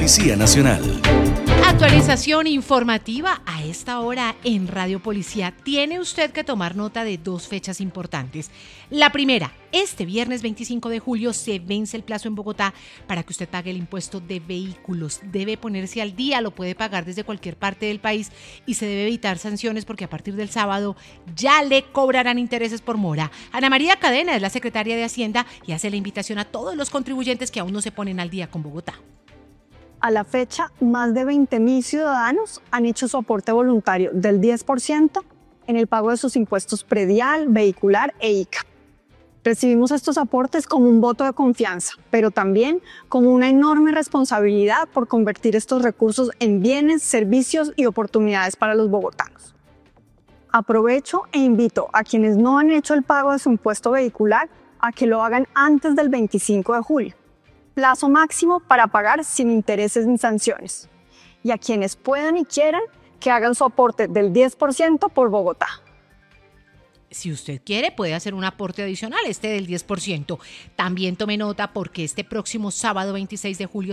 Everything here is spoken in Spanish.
Policía Nacional. Actualización informativa a esta hora en Radio Policía. Tiene usted que tomar nota de dos fechas importantes. La primera, este viernes 25 de julio se vence el plazo en Bogotá para que usted pague el impuesto de vehículos. Debe ponerse al día, lo puede pagar desde cualquier parte del país y se debe evitar sanciones porque a partir del sábado ya le cobrarán intereses por mora. Ana María Cadena es la secretaria de Hacienda y hace la invitación a todos los contribuyentes que aún no se ponen al día con Bogotá. A la fecha, más de 20.000 ciudadanos han hecho su aporte voluntario del 10% en el pago de sus impuestos predial, vehicular e ICA. Recibimos estos aportes como un voto de confianza, pero también como una enorme responsabilidad por convertir estos recursos en bienes, servicios y oportunidades para los bogotanos. Aprovecho e invito a quienes no han hecho el pago de su impuesto vehicular a que lo hagan antes del 25 de julio. Plazo máximo para pagar sin intereses ni sanciones. Y a quienes puedan y quieran que hagan su aporte del 10% por Bogotá. Si usted quiere, puede hacer un aporte adicional, del 10%. También tome nota porque este próximo sábado 26 de julio